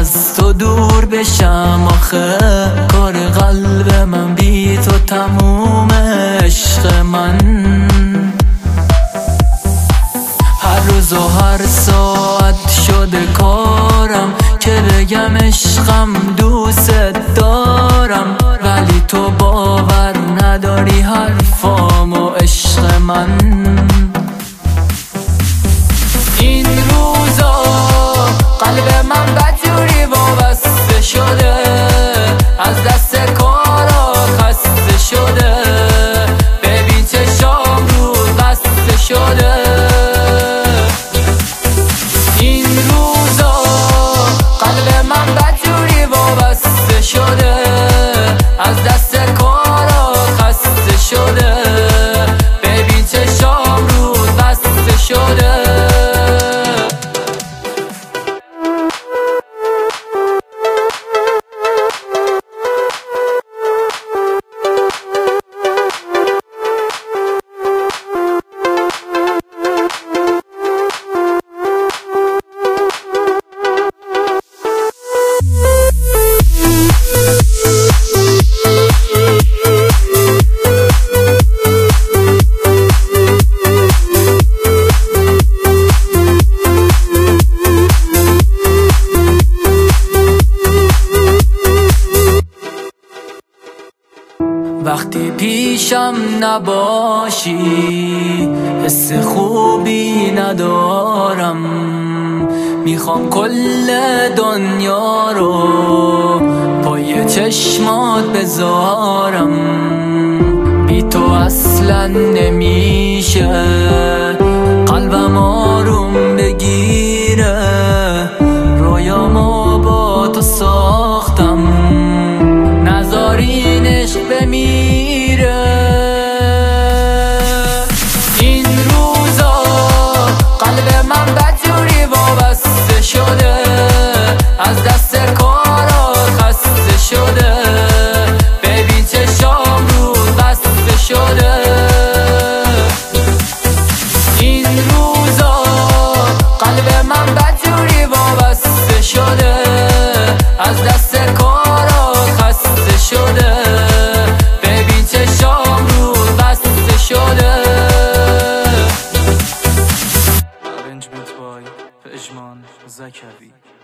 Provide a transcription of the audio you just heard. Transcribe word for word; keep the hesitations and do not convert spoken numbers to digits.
از تو دور بشم، آخه کار قلب من بی تو تموم. عشق من هر روز و هر ساعت شده کارم که بگم عشقم دوست دارم، ولی تو باور نداری حرفامو. عشق من این روزا قلب من بدجوری وابسته شده، از دست کارا خسته شده. ببین چشام رو بسته شده. این روزا قلب من بدجوری وابسته شده، از دست کارا خسته شده. ببین چشام رو بسته شده. وقتی پیشم نباشی حس خوبی ندارم، میخوام کل دنیا رو پای چشمات بذارم. بی تو اصلا نمیشه قلبم آروم بگیره، رویامو با تو ساختم نذارین عشق بمیره. این روزا قلب من بدجوری وابسته شده، از دست کارا خسته شده. ببین چشام رو بسته شده. این روزا قلب من بدجوری وابسته شده، از دست کارا خسته شده. ببین چشام رو بسته شده. Arrangement by پژمان زکوی.